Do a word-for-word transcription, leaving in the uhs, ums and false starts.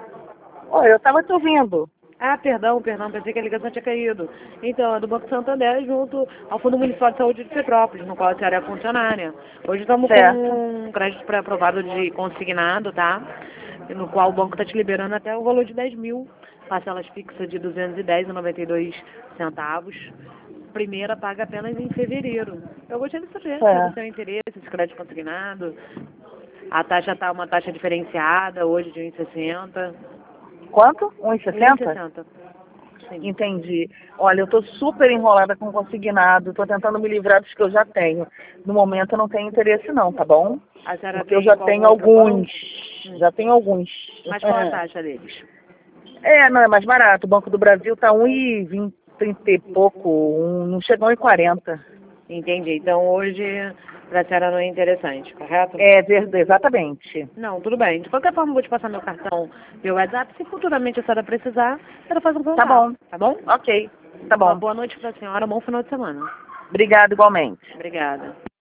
Oi, eu estava te ouvindo. Ah, perdão, perdão, pensei que a ligação tinha caído. Então, é do Banco Santander junto ao Fundo Municipal de Saúde de Petrópolis, no qual a senhora é funcionária. Hoje estamos com Certo. um crédito pré-aprovado de consignado, tá? No qual o banco está te liberando até o valor de dez mil, parcelas fixas de duzentos e dez reais e noventa e dois centavos. Primeira paga apenas em fevereiro. Eu gostaria de saber se é do Certo. seu interesse esse crédito consignado. A taxa está uma taxa diferenciada, hoje de um vírgula sessenta. Quanto? um e um vírgula sessenta? sessenta. Sim. Entendi. Olha, eu estou super enrolada com consignado, estou tentando me livrar dos que eu já tenho. No momento eu não tenho interesse não, tá bom? A senhora Porque eu tem já qual tenho outro alguns. banco? Hum. Já tenho alguns. Mas qual a taxa deles? É, não, é mais barato. O Banco do Brasil tá um e vinte, trinta e pouco, um, não chega a um e quarenta. Entendi. Então hoje para a senhora não é interessante, correto? É, verdade, exatamente. Não, tudo bem. De qualquer forma, eu vou te passar meu cartão pelo WhatsApp. Se futuramente a senhora precisar, a senhora faz um Tá contato, bom. tá bom? Ok, tá Uma bom. boa noite para a senhora, bom final de semana. Obrigado igualmente. Obrigada.